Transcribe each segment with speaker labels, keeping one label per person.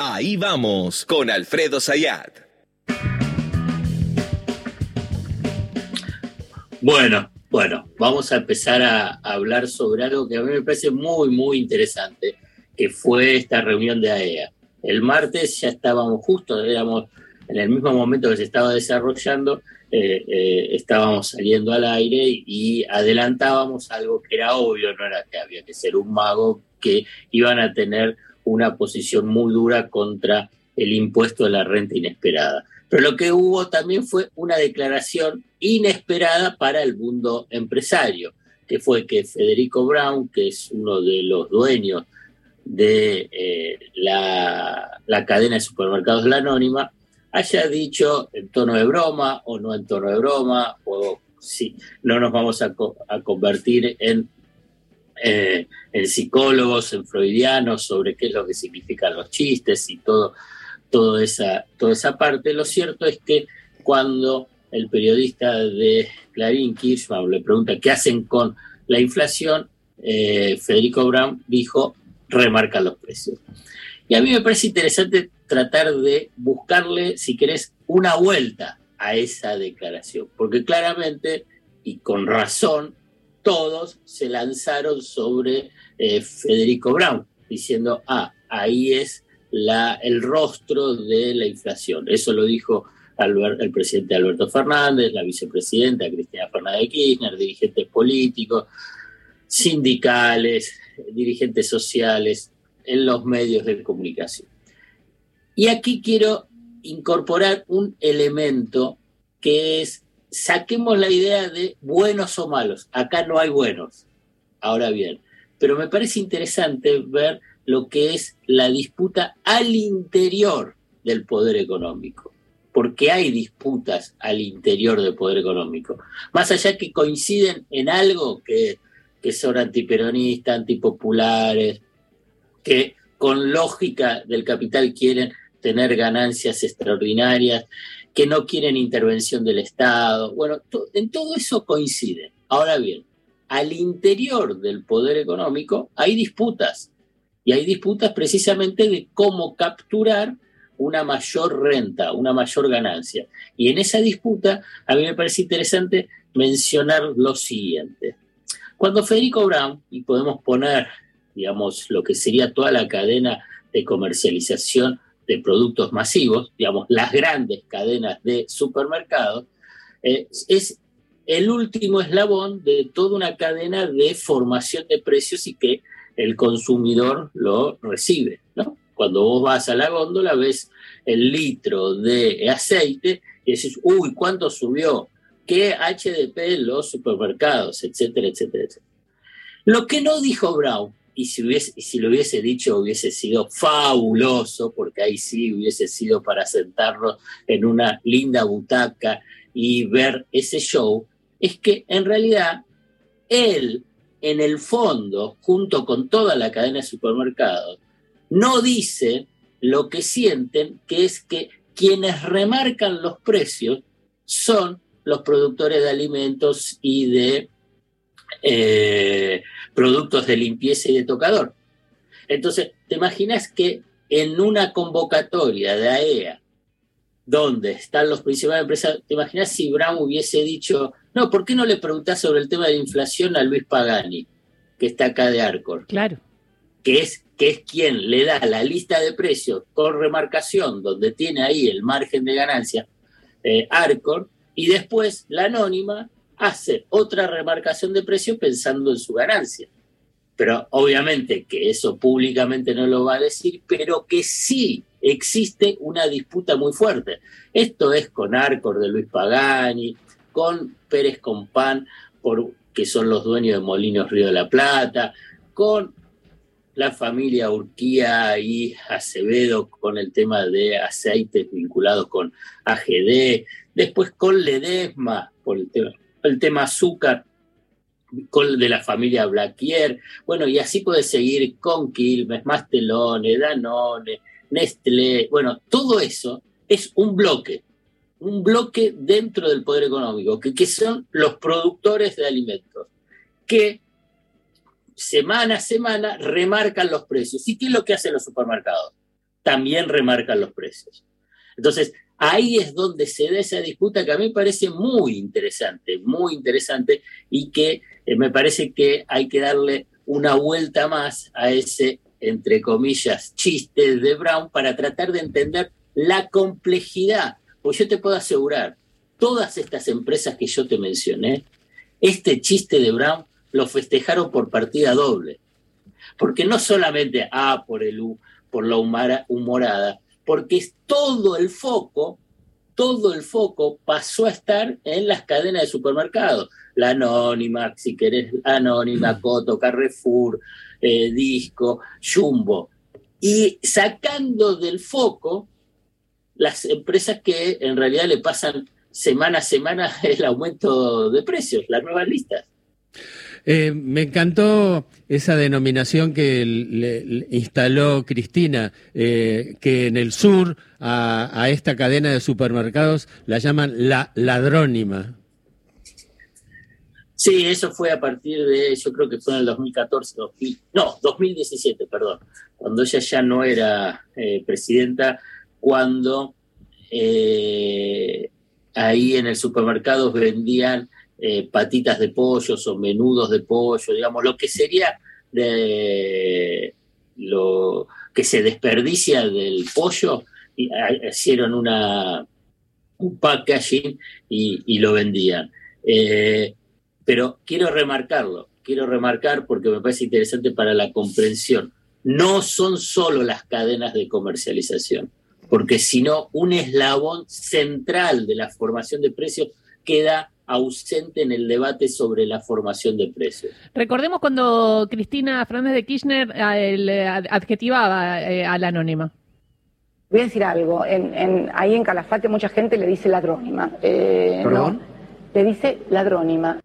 Speaker 1: Ahí vamos con Alfredo Zayat.
Speaker 2: Bueno, vamos a empezar a hablar sobre algo que a mí me parece muy, muy interesante, que fue esta reunión de AEA. El martes ya estábamos éramos en el mismo momento que se estaba desarrollando, estábamos saliendo al aire y adelantábamos algo que era obvio, no era que había que ser un mago, que iban a tener una posición muy dura contra el impuesto de la renta inesperada. Pero lo que hubo también fue una declaración inesperada para el mundo empresario, que fue que Federico Braun, que es uno de los dueños de la cadena de supermercados La Anónima, haya dicho en tono de broma o no en tono de broma, o si no nos vamos a convertir en psicólogos, en freudianos, sobre qué es lo que significan los chistes y toda esa parte. Lo cierto es que cuando el periodista de Clarín, Kirchmann, le pregunta qué hacen con la inflación, Federico Braun dijo: remarcan los precios. Y a mí me parece interesante tratar de buscarle, si querés, una vuelta a esa declaración, porque claramente, y con razón, todos se lanzaron sobre Federico Braun, diciendo, ahí es el rostro de la inflación. Eso lo dijo el presidente Alberto Fernández, la vicepresidenta Cristina Fernández de Kirchner, dirigentes políticos, sindicales, dirigentes sociales, en los medios de comunicación. Y aquí quiero incorporar un elemento que es: saquemos la idea de buenos o malos. Acá no hay buenos, ahora bien, pero me parece interesante ver lo que es la disputa al interior del poder económico, porque hay disputas al interior del poder económico, más allá que coinciden en algo, que son antiperonistas, antipopulares, que con lógica del capital quieren tener ganancias extraordinarias, que no quieren intervención del Estado. Bueno, en todo eso coinciden. Ahora bien, al interior del poder económico hay disputas, y hay disputas precisamente de cómo capturar una mayor renta, una mayor ganancia. Y en esa disputa a mí me parece interesante mencionar lo siguiente. Cuando Federico Braun, y podemos poner, digamos, lo que sería toda la cadena de comercialización de productos masivos, digamos, las grandes cadenas de supermercados, es el último eslabón de toda una cadena de formación de precios y que el consumidor lo recibe, ¿no? Cuando vos vas a la góndola, ves el litro de aceite y decís, uy, ¿cuánto subió? ¿Qué HDP en los supermercados? Etcétera, etcétera, etcétera. Lo que no dijo Braun, y si lo hubiese dicho hubiese sido fabuloso, porque ahí sí hubiese sido para sentarnos en una linda butaca y ver ese show, es que en realidad él, en el fondo, junto con toda la cadena de supermercados, no dice lo que sienten, que es que quienes remarcan los precios son los productores de alimentos y de productos de limpieza y de tocador. Entonces, ¿te imaginas que en una convocatoria de AEA, donde están los principales empresarios, te imaginas si Braun hubiese dicho, no, ¿por qué no le preguntás sobre el tema de la inflación a Luis Pagani, que está acá de Arcor?
Speaker 3: Claro.
Speaker 2: Que es quien le da la lista de precios con remarcación, donde tiene ahí el margen de ganancia, Arcor, y después La Anónima hace otra remarcación de precios pensando en su ganancia. Pero obviamente que eso públicamente no lo va a decir, pero que sí existe una disputa muy fuerte. Esto es con Arcor de Luis Pagani, con Pérez Compán, que son los dueños de Molinos Río de la Plata, con la familia Urquía y Acevedo con el tema de aceites vinculados con AGD, después con Ledesma por el tema azúcar, con de la familia Blaquier, bueno, y así puede seguir con Quilmes, Mastelone, Danone, Nestlé, bueno, todo eso es un bloque dentro del poder económico, que son los productores de alimentos, que semana a semana remarcan los precios. ¿Y qué es lo que hacen los supermercados? también remarcan los precios. Entonces, ahí es donde se da esa disputa que a mí me parece muy interesante y que me parece que hay que darle una vuelta más a ese, entre comillas, chiste de Brown para tratar de entender la complejidad. Pues yo te puedo asegurar, todas estas empresas que yo te mencioné, este chiste de Brown lo festejaron por partida doble. Porque no solamente por la humorada, porque todo el foco pasó a estar en las cadenas de supermercados. La Anónima, si querés, Anónima, Coto, Carrefour, Disco, Jumbo. Y sacando del foco las empresas que en realidad le pasan semana a semana el aumento de precios, las nuevas listas.
Speaker 3: Me encantó esa denominación que le instaló Cristina, que en el sur a esta cadena de supermercados la llaman la ladrónima.
Speaker 2: Sí, eso fue a partir de, yo creo que fue en el 2017, perdón, cuando ella ya no era presidenta, cuando ahí en el supermercado vendían patitas de pollo o menudos de pollo, digamos, lo que sería lo que se desperdicia del pollo, y hicieron un packaging y lo vendían. Pero quiero remarcar porque me parece interesante para la comprensión. No son solo las cadenas de comercialización, porque sino un eslabón central de la formación de precios queda ausente en el debate sobre la formación de precios.
Speaker 4: Recordemos cuando Cristina Fernández de Kirchner adjetivaba a la Anónima.
Speaker 5: Voy a decir algo, ahí en Calafate mucha gente le dice ladrónima.
Speaker 3: ¿Perdón?
Speaker 5: No, le dice ladrónima.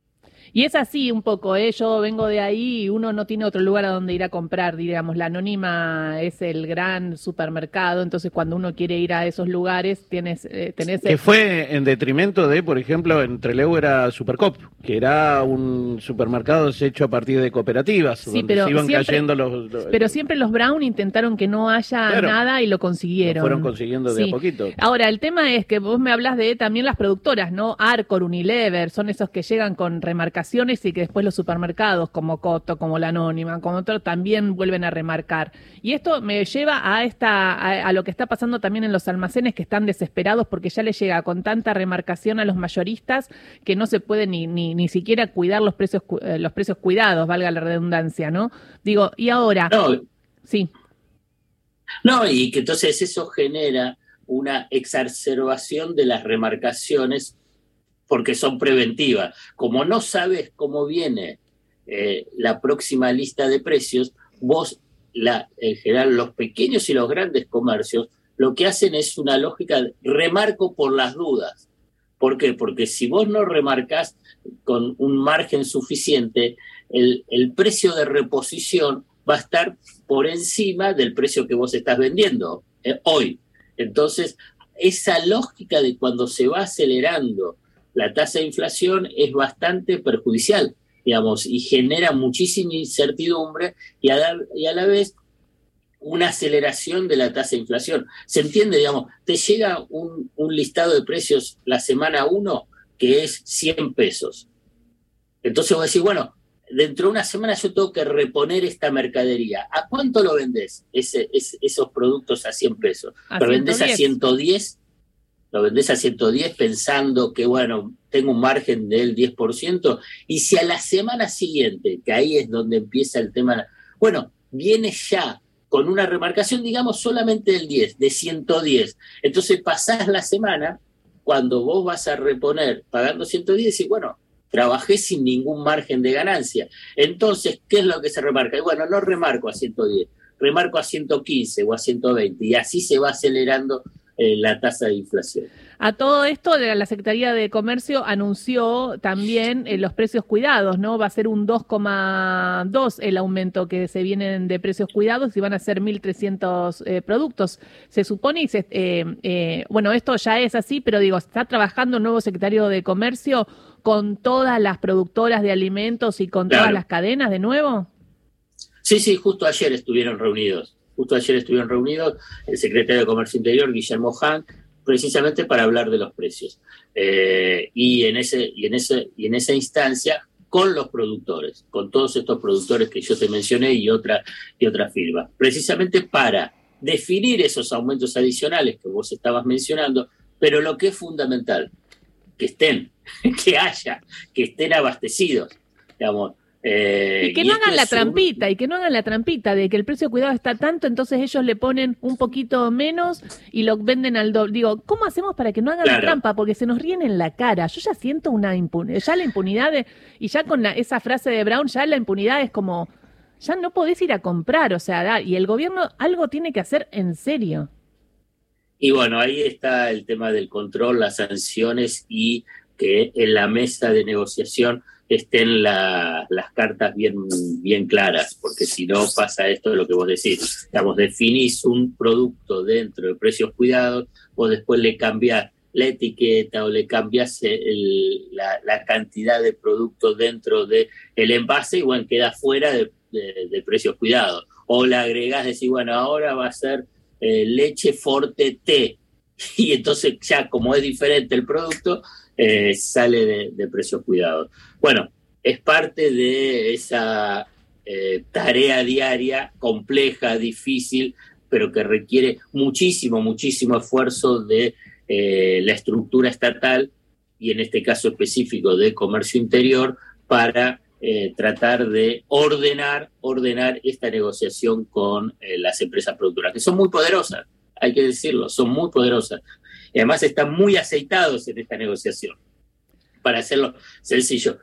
Speaker 4: Y es así un poco, yo vengo de ahí y uno no tiene otro lugar a donde ir a comprar, digamos, la Anónima es el gran supermercado, entonces cuando uno quiere ir a esos lugares tenés...
Speaker 6: Que fue en detrimento de, por ejemplo, en Trelew era Supercop, que era un supermercado hecho a partir de cooperativas,
Speaker 4: sí,
Speaker 6: donde se iban cayendo los...
Speaker 4: Pero siempre los Brown intentaron que no haya nada y lo consiguieron.
Speaker 6: Lo fueron consiguiendo de a poquito.
Speaker 4: Ahora, el tema es que vos me hablás de también las productoras, ¿no? Arcor, Unilever, son esos que llegan con remarcaciones y que después los supermercados como Coto, como la Anónima, como otro, también vuelven a remarcar. Y esto me lleva a lo que está pasando también en los almacenes, que están desesperados porque ya les llega con tanta remarcación a los mayoristas que no se puede ni siquiera cuidar los precios cuidados, valga la redundancia, ¿no? Digo, y ahora...
Speaker 2: No,
Speaker 4: sí.
Speaker 2: No, y que entonces eso genera una exacerbación de las remarcaciones porque son preventivas. Como no sabes cómo viene la próxima lista de precios, vos, en general, los pequeños y los grandes comercios, lo que hacen es una lógica de remarco por las dudas. ¿Por qué? Porque si vos no remarcás con un margen suficiente, el precio de reposición va a estar por encima del precio que vos estás vendiendo hoy. Entonces, esa lógica de cuando se va acelerando la tasa de inflación es bastante perjudicial, digamos, y genera muchísima incertidumbre y a la vez una aceleración de la tasa de inflación. ¿Se entiende? Digamos, te llega un listado de precios la semana 1 que es 100 pesos. Entonces vos decís, bueno, dentro de una semana yo tengo que reponer esta mercadería. ¿A cuánto lo vendés esos productos a 100 pesos? ¿Lo vendés a 110? Lo vendés a 110 pensando que, bueno, tengo un margen del 10%, y si a la semana siguiente, que ahí es donde empieza el tema, bueno, viene ya con una remarcación, digamos, solamente del 10, de 110. Entonces pasás la semana, cuando vos vas a reponer pagando 110, y bueno, trabajé sin ningún margen de ganancia. Entonces, ¿qué es lo que se remarca? Y bueno, no remarco a 110, remarco a 115 o a 120, y así se va acelerando la tasa de inflación.
Speaker 4: A todo esto, la Secretaría de Comercio anunció también los precios cuidados, ¿no? Va a ser un 2,2 el aumento que se vienen de precios cuidados y van a ser 1.300 productos. Se supone, bueno, esto ya es así, pero digo, ¿está trabajando un nuevo secretario de Comercio con todas las productoras de alimentos y con todas las cadenas de nuevo?
Speaker 2: Sí, justo ayer estuvieron reunidos justo ayer estuvieron reunidos el secretario de Comercio Interior, Guillermo Hahn, precisamente para hablar de los precios. Y en esa instancia, con los productores, con todos estos productores que yo te mencioné y otras firmas, precisamente para definir esos aumentos adicionales que vos estabas mencionando, pero lo que es fundamental, que estén abastecidos, digamos.
Speaker 4: Y que no hagan la trampita, de que el precio de cuidado está tanto, entonces ellos le ponen un poquito menos y lo venden al doble. Digo, ¿cómo hacemos para que no hagan la trampa? Porque se nos ríen en la cara. Yo ya siento la impunidad y ya con esa frase de Brown, ya la impunidad es como, ya no podés ir a comprar, o sea, y el gobierno algo tiene que hacer en serio.
Speaker 2: Y bueno, ahí está el tema del control, las sanciones y que en la mesa de negociación estén las cartas bien claras, porque si no pasa esto de lo que vos decís. Digamos, definís un producto dentro de precios cuidados, vos después le cambiás la etiqueta o le cambiás la cantidad de producto dentro del envase y bueno, queda fuera de precios cuidados. O le agregás, decís, bueno, ahora va a ser leche Forte T, y entonces ya como es diferente el producto, sale de precios cuidados. Bueno, es parte de esa tarea diaria, compleja, difícil, pero que requiere muchísimo esfuerzo de la estructura estatal, y en este caso específico de Comercio Interior, para tratar de ordenar esta negociación con las empresas productoras, que son muy poderosas, hay que decirlo, son muy poderosas. Y además están muy aceitados en esta negociación. Para hacerlo sencillo,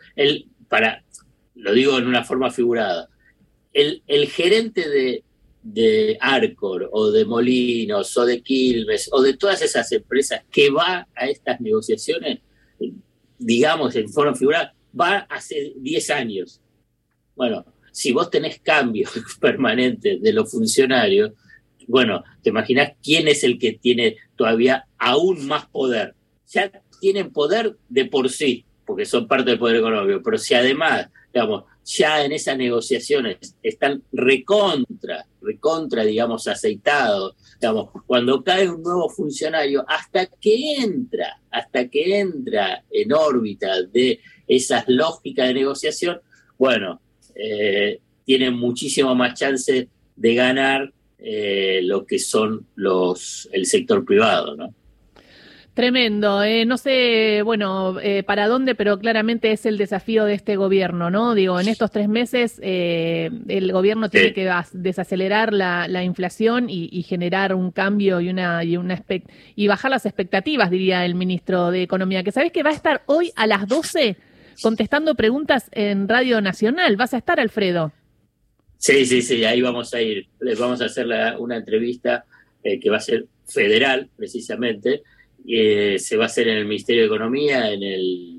Speaker 2: lo digo en una forma figurada, el gerente de Arcor o de Molinos o de Quilmes o de todas esas empresas que va a estas negociaciones, digamos en forma figurada, va hace 10 años. Bueno, si vos tenés cambios permanentes de los funcionarios, bueno, te imaginás quién es el que tiene todavía aún más poder. Ya tienen poder de por sí, porque son parte del poder económico, pero si además, digamos, ya en esas negociaciones están recontra, digamos, aceitados, digamos, cuando cae un nuevo funcionario, hasta que entra en órbita de esas lógicas de negociación, bueno, tienen muchísimo más chance de ganar lo que son el sector privado, ¿no?
Speaker 4: Tremendo, no sé, bueno, para dónde, pero claramente es el desafío de este gobierno, ¿no? Digo, en estos 3 meses el gobierno tiene que desacelerar la inflación y generar un cambio y bajar las expectativas, diría el ministro de Economía, que sabés que va a estar hoy a las 12 contestando preguntas en Radio Nacional. ¿Vas a estar, Alfredo?
Speaker 2: Sí, ahí vamos a ir. Les vamos a hacer una entrevista que va a ser federal, precisamente. Se va a hacer en el Ministerio de Economía, en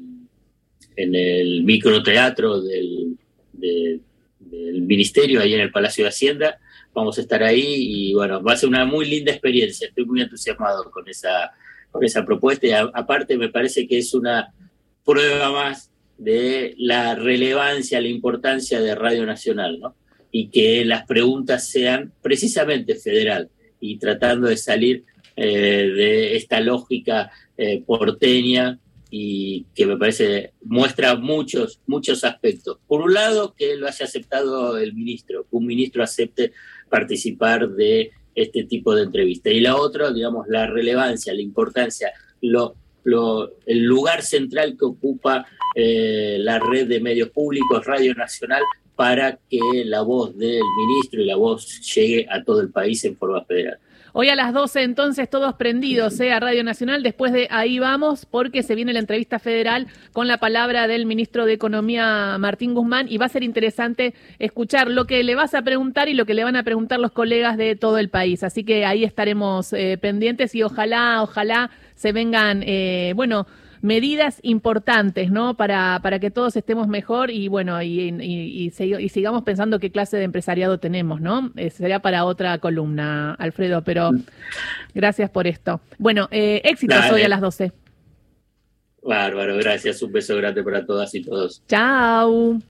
Speaker 2: el microteatro del Ministerio, ahí en el Palacio de Hacienda. Vamos a estar ahí y bueno, va a ser una muy linda experiencia. Estoy muy entusiasmado con esa propuesta y aparte me parece que es una prueba más de la relevancia, la importancia de Radio Nacional, ¿no? Y que las preguntas sean precisamente federal y tratando de salir de esta lógica porteña y que me parece muestra muchos aspectos. Por un lado, que lo haya aceptado el ministro, que un ministro acepte participar de este tipo de entrevistas. Y la otra, digamos, la relevancia, la importancia, el lugar central que ocupa la red de medios públicos, Radio Nacional, para que la voz del ministro y la voz llegue a todo el país en forma federal.
Speaker 4: Hoy a las 12, entonces, todos prendidos a Radio Nacional. Después de ahí vamos, porque se viene la entrevista federal con la palabra del ministro de Economía, Martín Guzmán, y va a ser interesante escuchar lo que le vas a preguntar y lo que le van a preguntar los colegas de todo el país. Así que ahí estaremos pendientes y ojalá se vengan, medidas importantes, ¿no? Para que todos estemos mejor y bueno, y sigamos pensando qué clase de empresariado tenemos, ¿no? Sería para otra columna, Alfredo, pero gracias por esto. Bueno, éxitos hoy a las 12.
Speaker 2: Bárbaro, gracias. Un beso grande para todas y todos.
Speaker 4: Chao.